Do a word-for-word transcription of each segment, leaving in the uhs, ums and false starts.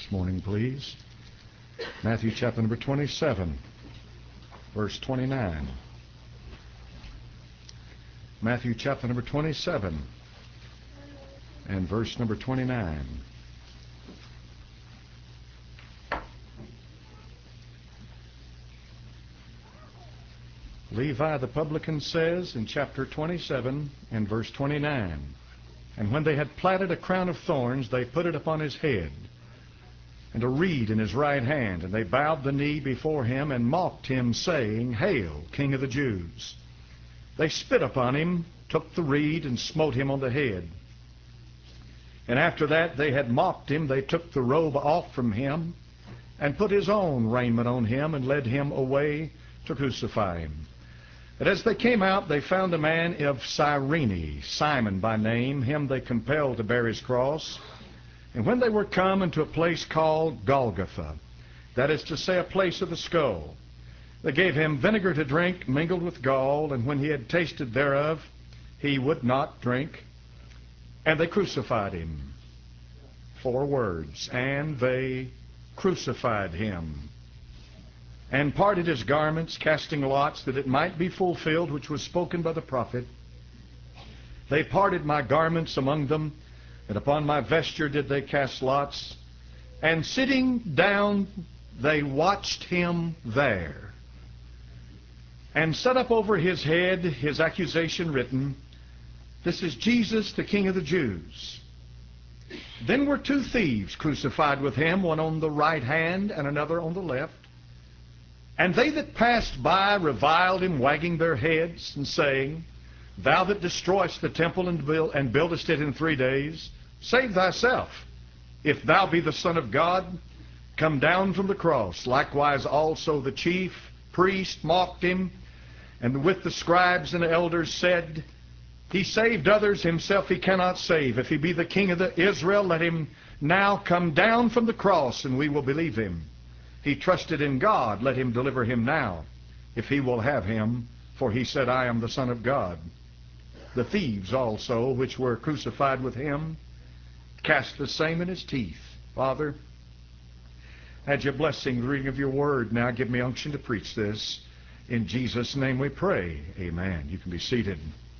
this morning, please. Matthew chapter number twenty-seven, verse twenty-nine. Matthew chapter number twenty-seven and verse number twenty-nine. Levi the publican says in chapter twenty-seven and verse twenty-nine, "And when they had platted a crown of thorns, they put it upon his head, and a reed in his right hand. And they bowed the knee before him, and mocked him, saying, Hail, King of the Jews! They spit upon him, took the reed, and smote him on the head. And after that they had mocked him, they took the robe off from him, and put his own raiment on him, and led him away to crucify him. But as they came out, they found a man of Cyrene, Simon by name. Him they compelled to bear his cross. And when they were come into a place called Golgotha, that is to say, a place of the skull, they gave him vinegar to drink mingled with gall, and when he had tasted thereof, he would not drink. And they crucified him." Four words. And they crucified him, and parted his garments, casting lots, that it might be fulfilled which was spoken by the prophet. They parted my garments among them, and upon my vesture did they cast lots. And sitting down they watched him there, and set up over his head his accusation written, This is Jesus, the King of the Jews. Then were two thieves crucified with him, one on the right hand and another on the left. And they that passed by reviled him, wagging their heads, and saying, Thou that destroyest the temple and, build, and buildest it in three days, save thyself. If thou be the Son of God, come down from the cross. Likewise also the chief priest mocked him, and with the scribes and the elders said, He saved others, himself he cannot save. If he be the King of the Israel, let him now come down from the cross, and we will believe him. He trusted in God, let him deliver him now, if he will have him, for he said, I am the Son of God. The thieves also, which were crucified with him, cast the same in his teeth. Father, add your blessing, the reading of your word. Now give me unction to preach this. In Jesus' name we pray. Amen. You can be seated.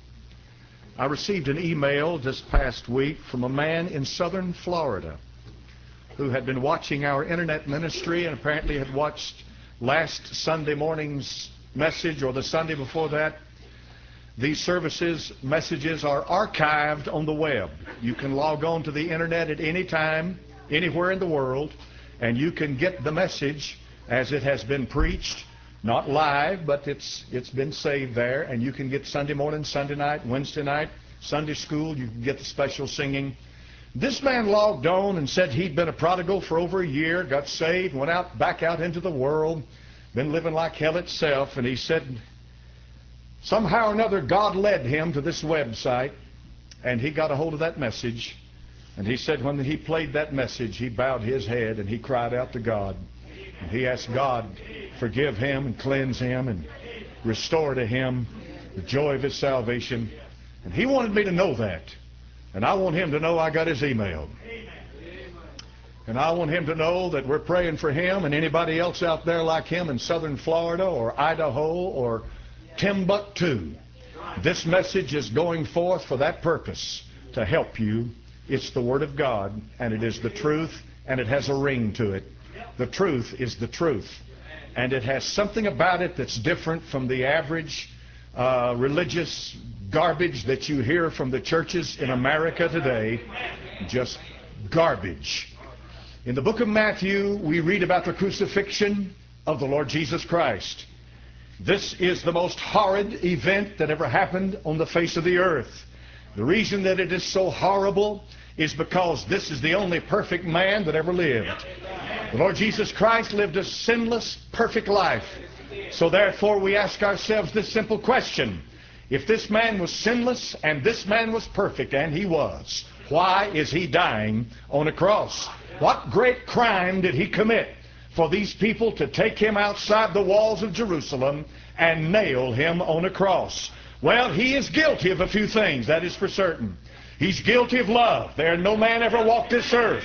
I received an email this past week from a man in southern Florida who had been watching our internet ministry and apparently had watched last Sunday morning's message or the Sunday before that. These services, messages are archived on the web. You can log on to the internet at any time, anywhere in the world, and you can get the message as it has been preached, not live, but it's it's been saved there, and you can get Sunday morning, Sunday night, Wednesday night, Sunday school. You can get the special singing. This man logged on and said he'd been a prodigal for over a year, got saved, went out back out into the world, been living like hell itself, and he said somehow or another God led him to this website, and he got a hold of that message. And he said when he played that message, he bowed his head and he cried out to God. And he asked God forgive him and cleanse him and restore to him the joy of his salvation. And he wanted me to know that. And I want him to know I got his email. And I want him to know that we're praying for him and anybody else out there like him in southern Florida or Idaho or Timbuktu. This message is going forth for that purpose, to help you. It's the Word of God, and it is the truth, and it has a ring to it. The truth is the truth. And it has something about it that's different from the average uh, religious garbage that you hear from the churches in America today. Just garbage. In the book of Matthew, we read about the crucifixion of the Lord Jesus Christ. This is the most horrid event that ever happened on the face of the earth. The reason that it is so horrible is because this is the only perfect man that ever lived. The Lord Jesus Christ lived a sinless, perfect life. So therefore we ask ourselves this simple question. If this man was sinless and this man was perfect, and he was, why is he dying on a cross? What great crime did he commit for these people to take him outside the walls of Jerusalem and nail him on a cross? Well, he is guilty of a few things, that is for certain. He's guilty of love. There no man ever walked this earth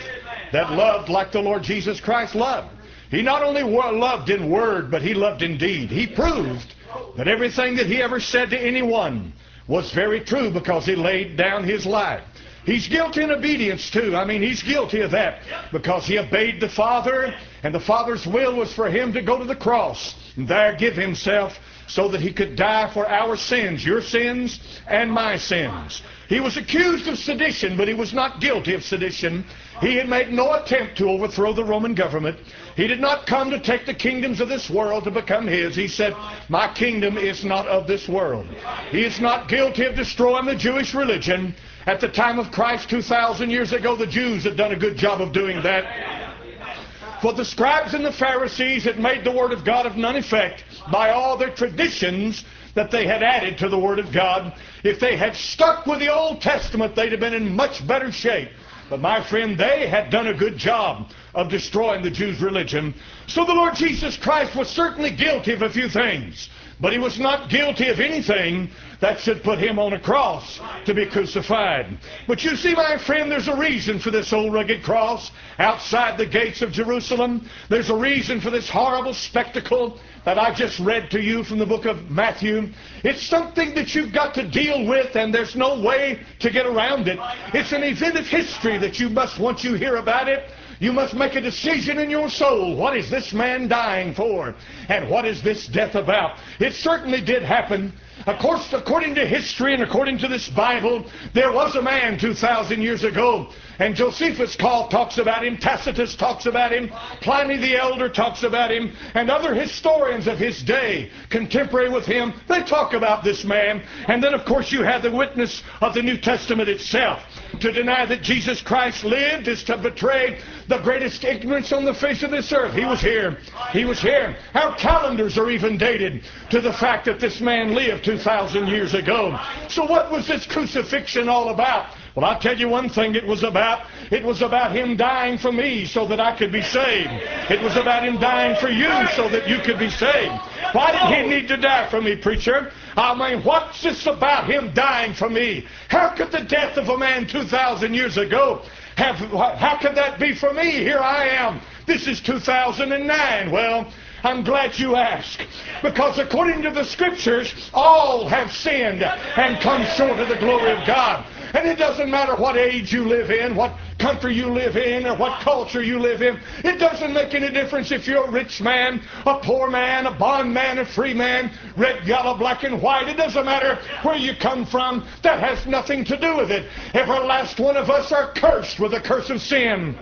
that loved like the Lord Jesus Christ loved. He not only loved in word, but he loved in deed. He proved that everything that he ever said to anyone was very true because he laid down his life. He's guilty in obedience too. I mean, he's guilty of that because he obeyed the Father, and the Father's will was for him to go to the cross and there give himself so that he could die for our sins, your sins and my sins. He was accused of sedition, but he was not guilty of sedition. He had made no attempt to overthrow the Roman government. He did not come to take the kingdoms of this world to become his. He said, my kingdom is not of this world. He is not guilty of destroying the Jewish religion. At the time of Christ two thousand years ago, the Jews had done a good job of doing that. For the scribes and the Pharisees had made the Word of God of none effect by all their traditions that they had added to the Word of God. If they had stuck with the Old Testament, they'd have been in much better shape. But my friend, they had done a good job of destroying the Jews' religion. So the Lord Jesus Christ was certainly guilty of a few things, but he was not guilty of anything that should put him on a cross to be crucified. But you see, my friend, there's a reason for this old rugged cross outside the gates of Jerusalem. There's a reason for this horrible spectacle that I just read to you from the book of Matthew. It's something that you've got to deal with, and there's no way to get around it. It's an event of history that you must, once you hear about it, you must make a decision in your soul. What is this man dying for? And what is this death about? It certainly did happen. Of course, according to history and according to this Bible, there was a man two thousand years ago, and Josephus call, talks about him, Tacitus talks about him, Pliny the Elder talks about him, and other historians of his day, contemporary with him, they talk about this man. And then, of course, you have the witness of the New Testament itself. To deny that Jesus Christ lived is to betray the greatest ignorance on the face of this earth. He was here. He was here. Our calendars are even dated to the fact that this man lived two thousand years ago. So what was this crucifixion all about? Well, I'll tell you one thing it was about. It was about him dying for me so that I could be saved. It was about him dying for you so that you could be saved. Why did he need to die for me, preacher? I mean, what's this about him dying for me? How could the death of a man two thousand years ago have, how could that be for me? Here I am. This is two thousand nine. Well, I'm glad you asked, because according to the Scriptures, all have sinned and come short of the glory of God. And it doesn't matter what age you live in, what country you live in, or what culture you live in. It doesn't make any difference if you're a rich man, a poor man, a bondman, a free man, red, yellow, black, and white. It doesn't matter where you come from. That has nothing to do with it. Every last one of us are cursed with the curse of sin.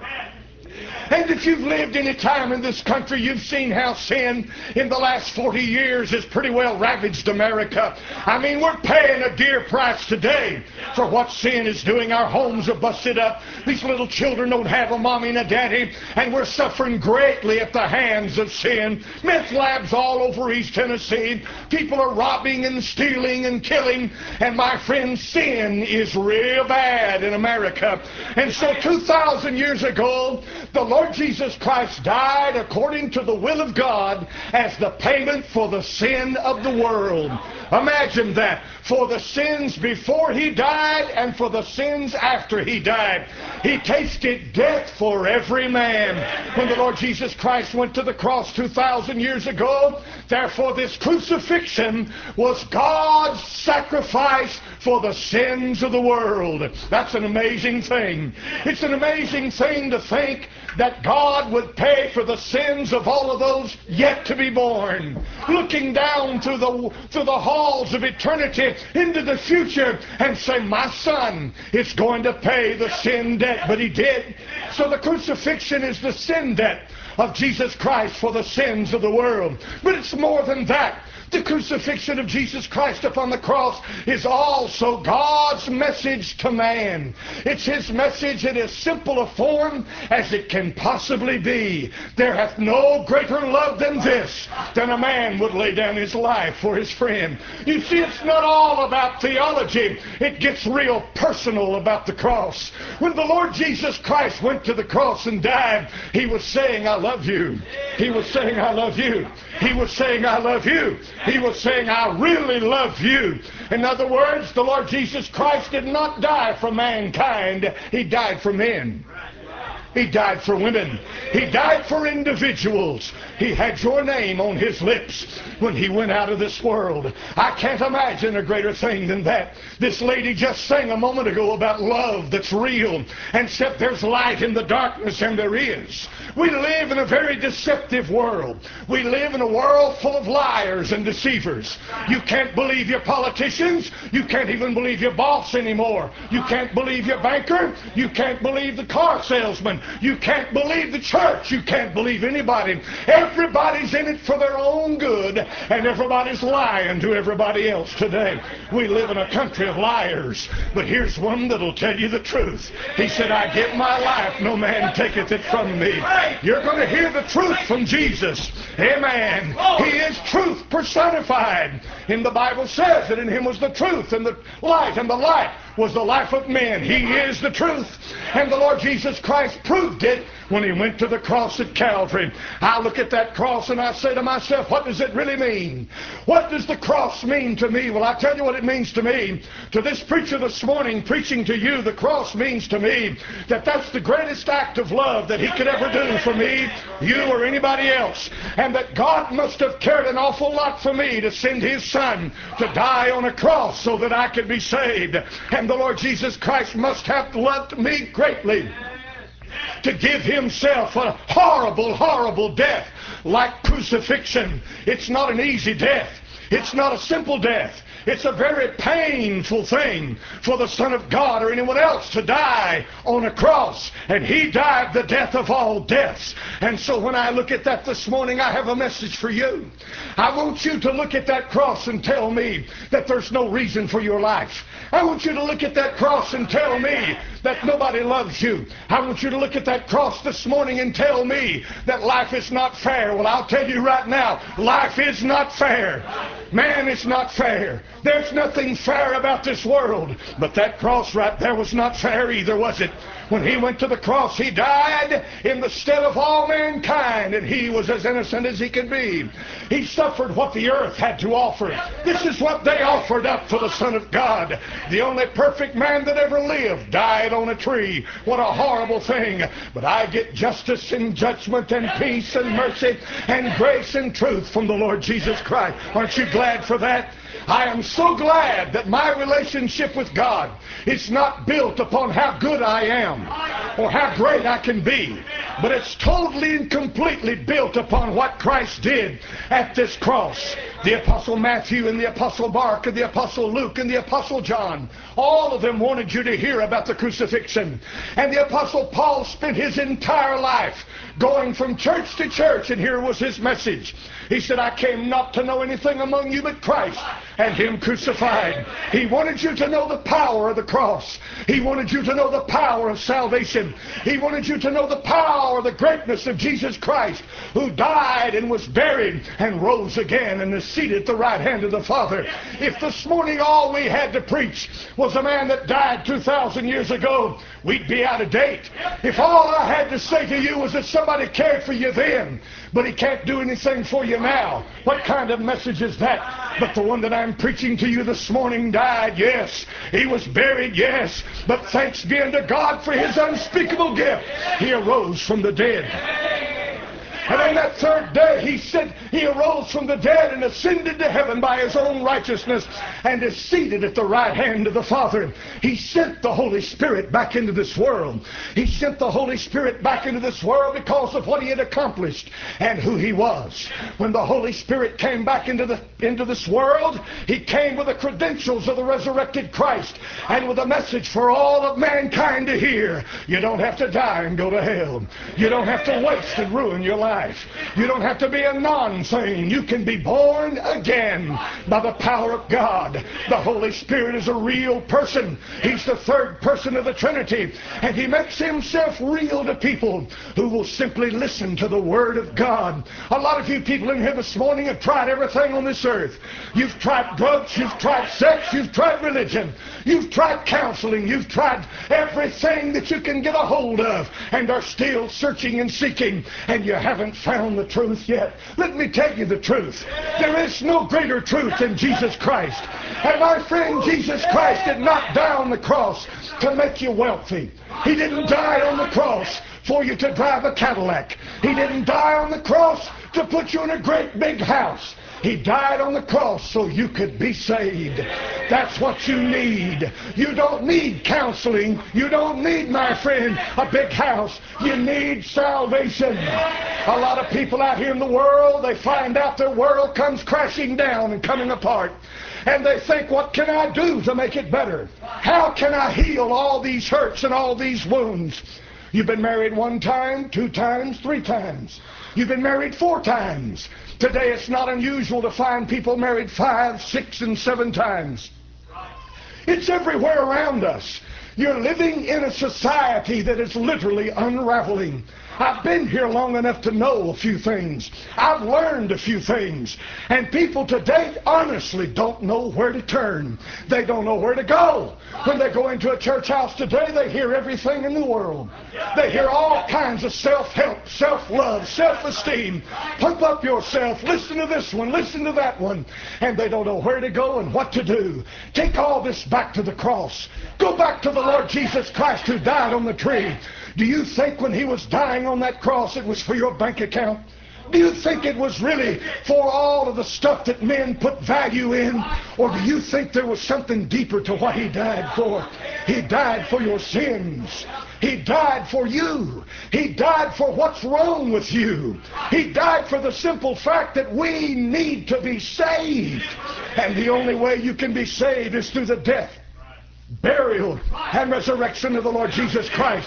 And if you've lived any time in this country, you've seen how sin in the last forty years has pretty well ravaged America. I mean, we're paying a dear price today for what sin is doing. Our homes are busted up. These little children don't have a mommy and a daddy, and we're suffering greatly at the hands of sin. Meth labs all over East Tennessee. People are robbing and stealing and killing. And my friends, sin is real bad in America. And so two thousand years ago, the Lord Jesus Christ died according to the will of God as the payment for the sin of the world. Imagine that. For the sins before he died and for the sins after he died. He tasted death for every man. When the Lord Jesus Christ went to the cross two thousand years ago, therefore this crucifixion was God's sacrifice for the sins of the world. That's an amazing thing. It's an amazing thing to think that God would pay for the sins of all of those yet to be born. Looking down through the, through the halls of eternity into the future and say, my son is going to pay the sin debt. But he did. So the crucifixion is the sin debt of Jesus Christ for the sins of the world. But it's more than that. The crucifixion of Jesus Christ upon the cross is also God's message to man. It's his message in as simple a form as it can possibly be. There hath no greater love than this, than a man would lay down his life for his friend. You see, it's not all about theology. It gets real personal about the cross. When the Lord Jesus Christ went to the cross and died, he was saying, I love you. He was saying, I love you. He was saying, I love you. He was saying, I really love you. In other words, the Lord Jesus Christ did not die for mankind. He died for men. He died for women. He died for individuals. He had your name on his lips when he went out of this world. I can't imagine a greater thing than that. This lady just sang a moment ago about love that's real and said there's light in the darkness, and there is. We live in a very deceptive world. We live in a world full of liars and deceivers. You can't believe your politicians. You can't even believe your boss anymore. You can't believe your banker. You can't believe the car salesman. You can't believe the church. You can't believe anybody. Everybody's in it for their own good, and everybody's lying to everybody else today. We live in a country of liars, but here's one that'll tell you the truth. He said, I give my life, no man taketh it from me. You're going to hear the truth from Jesus. Amen. He is truth personified. And the Bible says that in him was the truth and the light, and the light was the life of men. He is the truth. And the Lord Jesus Christ proved it when he went to the cross at Calvary. I look at that cross and I say to myself, what does it really mean? What does the cross mean to me? Well, I tell you what it means to me. To this preacher this morning preaching to you, the cross means to me that that's the greatest act of love that he could ever do for me, you, or anybody else. And that God must have cared an awful lot for me to send his son to die on a cross so that I could be saved. And the Lord Jesus Christ must have loved me greatly to give himself a horrible, horrible death like crucifixion. It's not an easy death. It's not a simple death. It's a very painful thing for the Son of God or anyone else to die on a cross. And he died the death of all deaths. And so when I look at that this morning, I have a message for you. I want you to look at that cross and tell me that there's no reason for your life. I want you to look at that cross and tell me that nobody loves you. I want you to look at that cross this morning and tell me that life is not fair. Well, I'll tell you right now, life is not fair. Man, it's not fair. There's nothing fair about this world. But that cross right there was not fair either, was it? When he went to the cross, he died in the stead of all mankind, and he was as innocent as he could be. He suffered what the earth had to offer. This is what they offered up for the Son of God. The only perfect man that ever lived died on a tree. What a horrible thing. But I get justice and judgment and peace and mercy and grace and truth from the Lord Jesus Christ. Aren't you glad for that? I am so glad that my relationship with God is not built upon how good I am or how great I can be, but it's totally and completely built upon what Christ did at this cross. The Apostle Matthew and the Apostle Mark and the Apostle Luke and the Apostle John, all of them wanted you to hear about the crucifixion. And the Apostle Paul spent his entire life going from church to church, and here was his message. He said, I came not to know anything among you but Christ and him crucified. He wanted you to know the power of the cross. He wanted you to know the power of salvation. He wanted you to know the power, the greatness of Jesus Christ, who died and was buried and rose again and is seated at the right hand of the Father. If this morning all we had to preach was a man that died two thousand years ago, we'd be out of date. If all I had to say to you was that somebody cared for you then, but he can't do anything for you now, what kind of message is that? But the one that I'm preaching to you this morning died, yes. He was buried, yes. But thanks be unto God for his unspeakable gift. He arose from the dead. And on that third day, he said he arose from the dead and ascended to heaven by his own righteousness and is seated at the right hand of the Father. He sent the Holy Spirit back into this world. He sent the Holy Spirit back into this world because of what he had accomplished and who he was. When the Holy Spirit came back into, the, into this world, he came with the credentials of the resurrected Christ and with a message for all of mankind to hear. You don't have to die and go to hell. You don't have to waste and ruin your life. You don't have to be a non-thing. You can be born again by the power of God. The Holy Spirit is a real person. He's the third person of the Trinity, and he makes himself real to people who will simply listen to the Word of God. A lot of you people in here this morning have tried everything on this earth. You've tried drugs, you've tried sex, you've tried religion, you've tried counseling, you've tried everything that you can get a hold of, and are still searching and seeking, and you haven't found the truth yet. Let me tell you the truth. There is no greater truth than Jesus Christ. And my friend, Jesus Christ did not die on the cross to make you wealthy. He didn't die on the cross for you to drive a Cadillac. He didn't die on the cross to put you in a great big house. He died on the cross so you could be saved. That's what you need. You don't need counseling. You don't need, my friend, a big house. You need salvation. A lot of people out here in the world, they find out their world comes crashing down and coming apart. And they think, what can I do to make it better? How can I heal all these hurts and all these wounds? You've been married one time, two times, three times. You've been married four times. Today it's not unusual to find people married five, six, and seven times. It's everywhere around us. You're living in a society that is literally unraveling. I've been here long enough to know a few things. I've learned a few things. And people today honestly don't know where to turn. They don't know where to go. When they go into a church house today, they hear everything in the world. They hear all kinds of self-help, self-love, self-esteem. Pump up yourself. Listen to this one. Listen to that one. And they don't know where to go and what to do. Take all this back to the cross. Go back to the Lord Jesus Christ who died on the tree. Do you think when he was dying on that cross it was for your bank account? Do you think it was really for all of the stuff that men put value in? Or do you think there was something deeper to what he died for? He died for your sins. He died for you. He died for what's wrong with you. He died for the simple fact that we need to be saved. And the only way you can be saved is through the death, burial, and resurrection of the Lord Jesus Christ.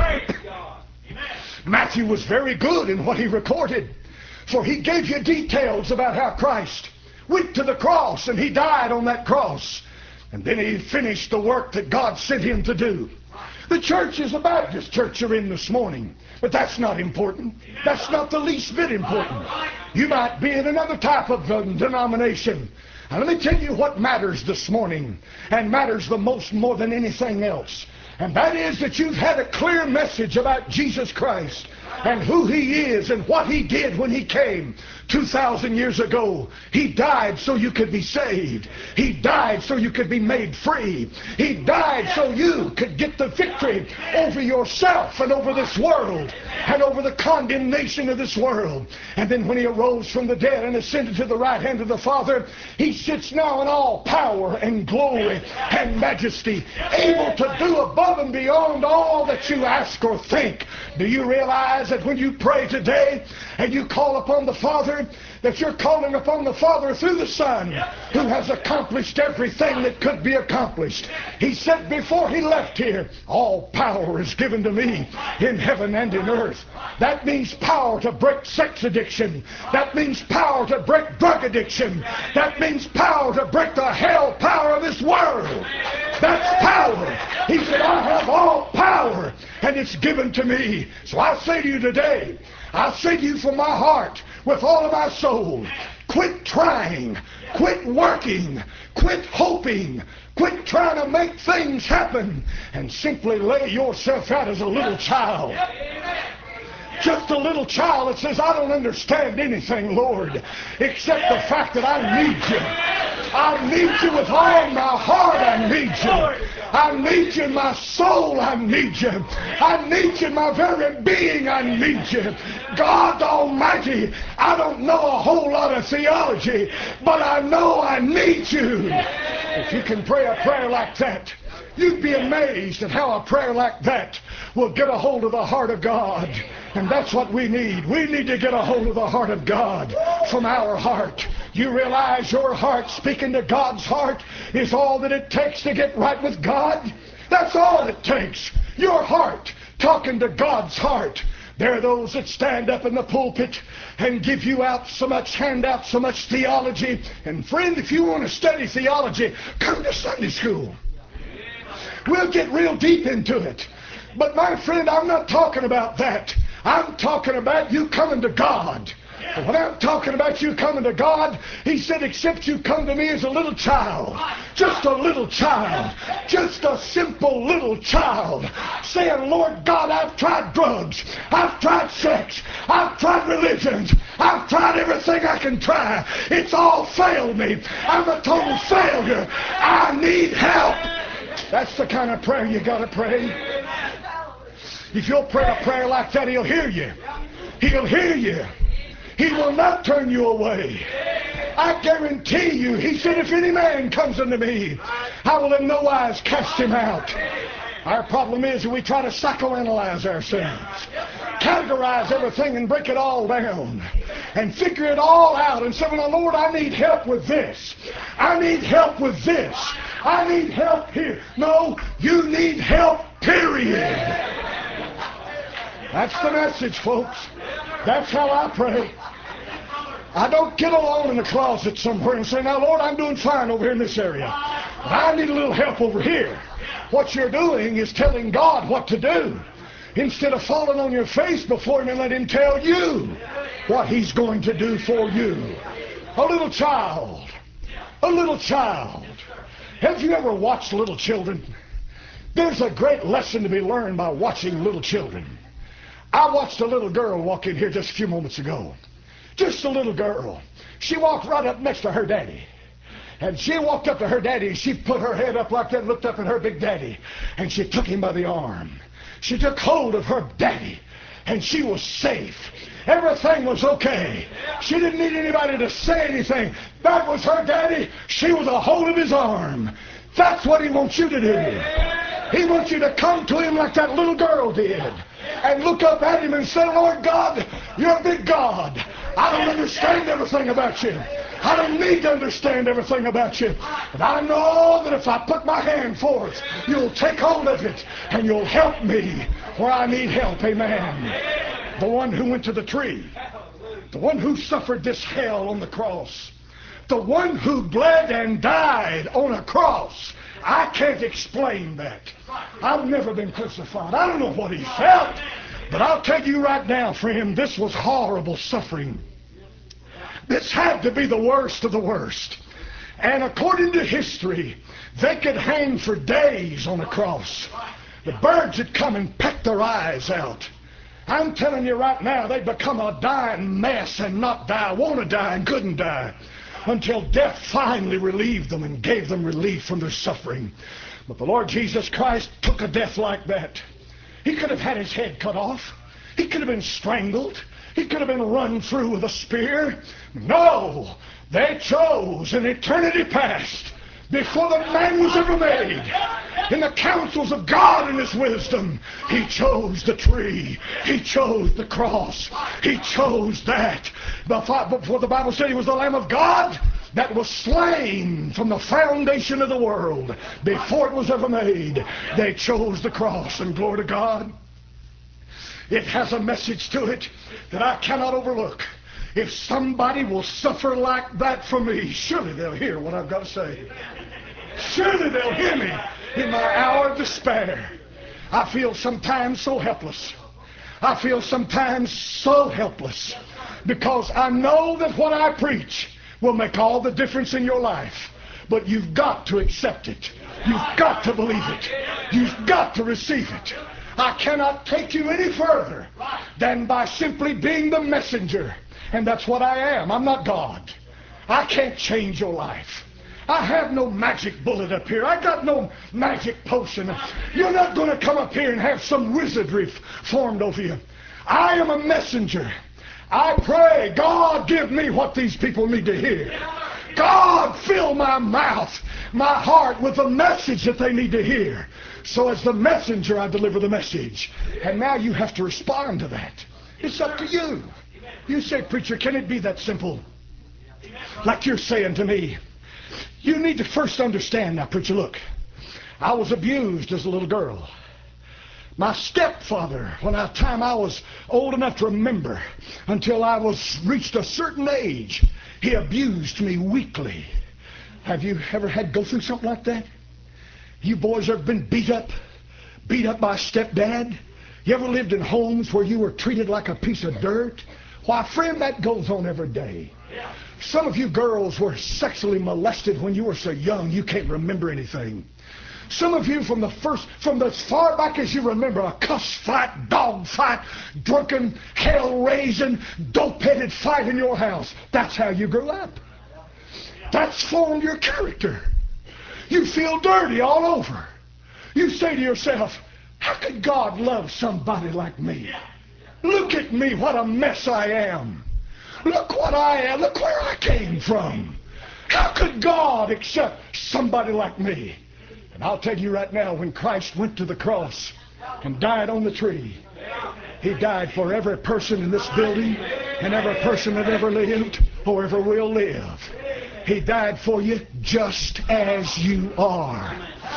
Matthew was very good in what he recorded, for he gave you details about how Christ went to the cross and he died on that cross. And then he finished the work that God sent him to do. The church is a Baptist church you're in this morning, but that's not important. That's not the least bit important. You might be in another type of um, denomination. Now let me tell you what matters this morning, and matters the most more than anything else. And that is that you've had a clear message about Jesus Christ and who he is and what he did when he came two thousand years ago. He died so you could be saved. He died so you could be made free. He died so you could get the victory over yourself and over this world and over the condemnation of this world. And then when he arose from the dead and ascended to the right hand of the Father, he sits now in all power and glory and majesty, able to do above and beyond all that you ask or think. Do you realize that when you pray today and you call upon the Father, that you're calling upon the Father through the Son, who has accomplished everything that could be accomplished? He said before he left here, all power is given to me in heaven and in earth. That means power to break sex addiction. That means power to break drug addiction. That means power to break the hell power of this world. That's power. He said, I have all power, and it's given to me. So I say to you today, I say to you from my heart, with all of my soul, quit trying, quit working, quit hoping, quit trying to make things happen, and simply lay yourself out as a little child. Just a little child that says, I don't understand anything, Lord, except the fact that I need you. I need you with all my heart. I need you. I need you in my soul. I need you. I need you in my very being. I need you. God Almighty, I don't know a whole lot of theology, but I know I need you. If you can pray a prayer like that, you'd be amazed at how a prayer like that will get a hold of the heart of God. And that's what we need. We need to get a hold of the heart of God from our heart. You realize your heart speaking to God's heart is all that it takes to get right with God? That's all it takes. Your heart talking to God's heart. There are those that stand up in the pulpit and give you out so much, hand out so much theology. And friend, if you want to study theology, come to Sunday school. We'll get real deep into it. But my friend, I'm not talking about that. I'm talking about you coming to God. And when I'm talking about you coming to God, he said, except you come to me as a little child. Just a little child. Just a simple little child. Saying, Lord God, I've tried drugs. I've tried sex. I've tried religions. I've tried everything I can try. It's all failed me. I'm a total failure. I need help. That's the kind of prayer you got to pray. If you'll pray a prayer like that, He'll hear you. He'll hear you. He will not turn you away. I guarantee you, He said, if any man comes unto me, I will in no wise cast him out. Our problem is that we try to psychoanalyze ourselves, categorize everything and break it all down, and figure it all out and say, well, Lord, I need help with this. I need help with this. I need help here. No, you need help, period. That's the message, folks. That's how I pray. I don't get alone in the closet somewhere and say, now, Lord, I'm doing fine over here in this area, but I need a little help over here. What you're doing is telling God what to do, instead of falling on your face before Him and let Him tell you what He's going to do for you. A little child, a little child. Have you ever watched little children? There's a great lesson to be learned by watching little children. I watched a little girl walk in here just a few moments ago. Just a little girl. She walked right up next to her daddy. And she walked up to her daddy, and she put her head up like that and looked up at her big daddy. And she took him by the arm. She took hold of her daddy, and she was safe. Everything was okay. She didn't need anybody to say anything. That was her daddy. She was a hold of his arm. That's what He wants you to do. He wants you to come to Him like that little girl did, and look up at Him and say, Lord God, you're a big God. I don't understand everything about you. I don't need to understand everything about you. But I know that if I put my hand forth, you'll take hold of it and you'll help me where I need help. Amen. The one who went to the tree, the one who suffered this hell on the cross, the one who bled and died on a cross. I can't explain that. I've never been crucified. I don't know what He felt. But I'll tell you right now, friend, this was horrible suffering. This had to be the worst of the worst. And according to history, they could hang for days on a cross. The birds would come and peck their eyes out. I'm telling you right now, they'd become a dying mess and not die, want to die and couldn't die, until death finally relieved them and gave them relief from their suffering. But the Lord Jesus Christ took a death like that. He could have had His head cut off. He could have been strangled. He could have been run through with a spear. No, they chose an eternity past, before the man was ever made. In the counsels of God and His wisdom, He chose the tree. He chose the cross. He chose that. Before the Bible said He was the Lamb of God that was slain from the foundation of the world, before it was ever made. They chose the cross, and glory to God. It has a message to it that I cannot overlook. If somebody will suffer like that for me, surely they'll hear what I've got to say. Surely they'll hear me in my hour of despair. I feel sometimes so helpless. I feel sometimes so helpless, because I know that what I preach will make all the difference in your life. But you've got to accept it. You've got to believe it. You've got to receive it. I cannot take you any further than by simply being the messenger. And that's what I am. I'm not God. I can't change your life. I have no magic bullet up here. I got no magic potion. You're not going to come up here and have some wizardry formed over you. I am a messenger. I pray, God, give me what these people need to hear. God, fill my mouth, my heart with the message that they need to hear. So as the messenger, I deliver the message. And now you have to respond to that. It's up to you. You say, preacher, can it be that simple? Like you're saying to me, you need to first understand. Now, preacher, look, I was abused as a little girl. My stepfather, when I time I was old enough to remember, until I was reached a certain age, he abused me weekly. Have you ever had to go through something like that? You boys ever been beat up? Beat up by stepdad? You ever lived in homes where you were treated like a piece of dirt? Why, friend, that goes on every day. Some of you girls were sexually molested when you were so young you can't remember anything. Some of you from the first, from as far back as you remember, a cuss fight, dog fight, drunken, hell-raising, dope-headed fight in your house. That's how you grew up. That's formed your character. You feel dirty all over. You say to yourself, How could God love somebody like me? Look at me, what a mess I am. Look what I am. Look where I came from. How could God accept somebody like me? And I'll tell you right now, when Christ went to the cross and died on the tree, He died for every person in this building and every person that ever lived or ever will live. He died for you just as you are.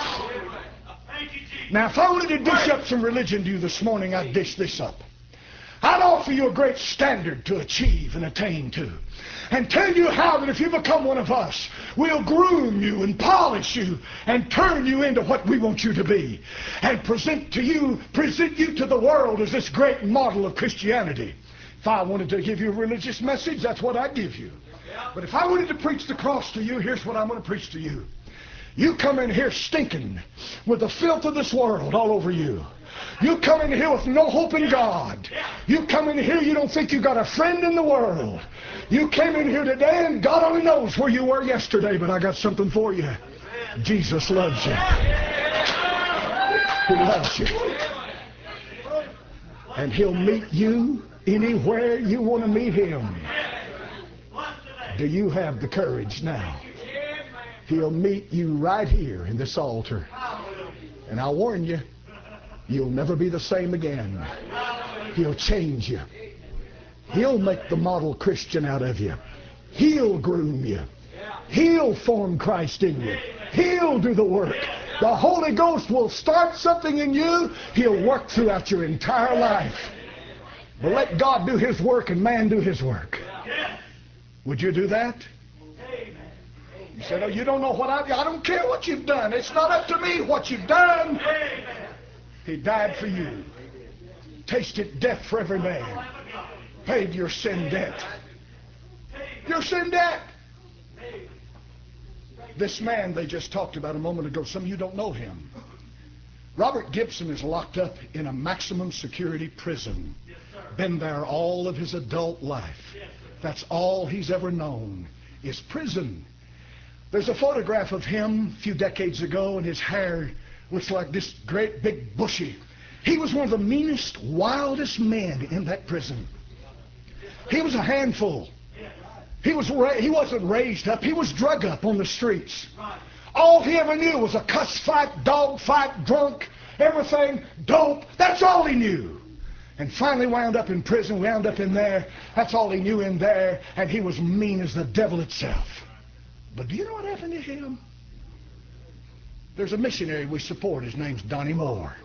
Now, if I wanted to dish up some religion to you this morning, I'd dish this up. I'd offer you a great standard to achieve and attain to, and tell you how that if you become one of us, we'll groom you and polish you and turn you into what we want you to be, and present to you, present you to the world as this great model of Christianity. If I wanted to give you a religious message, that's what I'd give you. But if I wanted to preach the cross to you, here's what I'm going to preach to you. You come in here stinking with the filth of this world all over you. You come in here with no hope in God. You come in here, you don't think you got a friend in the world. You came in here today and God only knows where you were yesterday, but I got something for you. Jesus loves you. He loves you. And He'll meet you anywhere you want to meet Him. Do you have the courage now? He'll meet you right here in this altar. And I warn you, you'll never be the same again. He'll change you. He'll make the model Christian out of you. He'll groom you. He'll form Christ in you. He'll do the work. The Holy Ghost will start something in you. He'll work throughout your entire life. But let God do His work and man do his work. Would you do that? You said, oh, you don't know what I've done. I don't care what you've done. It's not up to me what you've done. He died for you. Tasted death for every man. Paid your sin debt. Your sin debt. This man they just talked about a moment ago, some of you don't know him. Robert Gibson is locked up in a maximum security prison. Been there all of his adult life. That's all he's ever known is prison. There's a photograph of him a few decades ago, and his hair looks like this great big bushy. He was one of the meanest, wildest men in that prison. He was a handful. He, was ra he wasn't raised up. He was drug up on the streets. All he ever knew was a cuss fight, dog fight, drunk, everything, dope. That's all he knew. And finally wound up in prison, wound up in there. That's all he knew in there, and he was mean as the devil itself. But do you know what happened to him? There's a missionary we support. His name's Donnie Moore.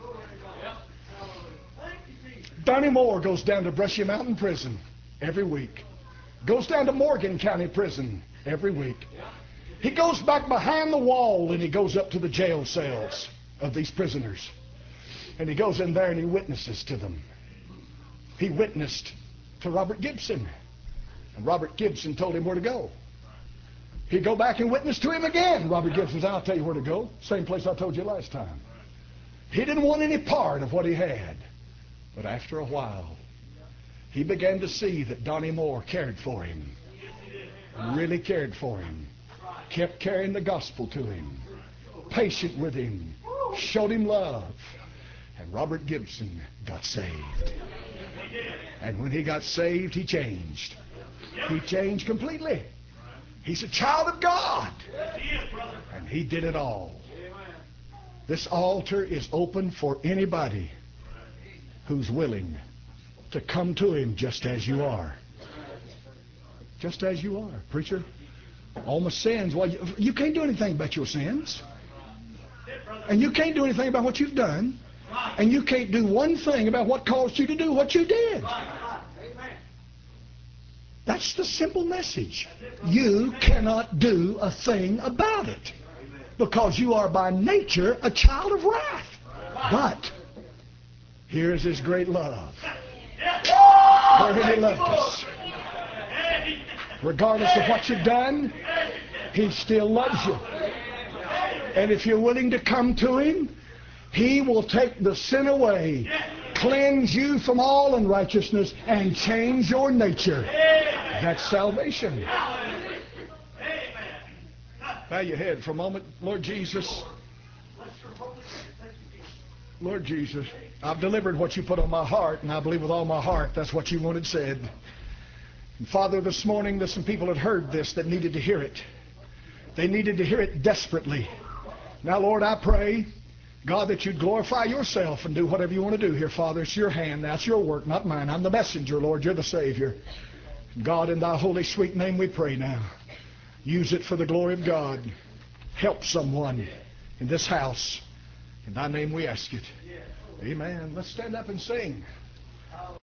Donnie Moore goes down to Brushy Mountain Prison every week. Goes down to Morgan County Prison every week. He goes back behind the wall and he goes up to the jail cells of these prisoners. And he goes in there and he witnesses to them. He witnessed to Robert Gibson. And Robert Gibson told him where to go. He'd go back and witness to him again. Robert Gibson said, I'll tell you where to go. Same place I told you last time. He didn't want any part of what he had. But after a while, he began to see that Donnie Moore cared for him. Really cared for him. Kept carrying the gospel to him. Patient with him. Showed him love. And Robert Gibson got saved. And when he got saved, he changed. He changed completely. He's a child of God. And he did it all. This altar is open for anybody who's willing to come to him just as you are. Just as you are. Preacher, all my sins. Well, you, you can't do anything about your sins. And you can't do anything about what you've done. And you can't do one thing about what caused you to do what you did. That's the simple message. You cannot do a thing about it because you are by nature a child of wrath. But here is His great love. Where He loved us. Regardless of what you've done, He still loves you. And if you're willing to come to Him, He will take the sin away, cleanse you from all unrighteousness, and change your nature. That's salvation. Bow your head for a moment. Lord Jesus, Lord Jesus, I've delivered what you put on my heart, and I believe with all my heart that's what you wanted said. And Father, this morning there's some people that heard this that needed to hear it. They needed to hear it desperately. Now, Lord, I pray, God, that you'd glorify yourself and do whatever you want to do here, Father. It's your hand. That's your work, not mine. I'm the messenger, Lord. You're the Savior. God, in thy holy, sweet name we pray now. Use it for the glory of God. Help someone in this house. In thy name we ask it. Amen. Let's stand up and sing.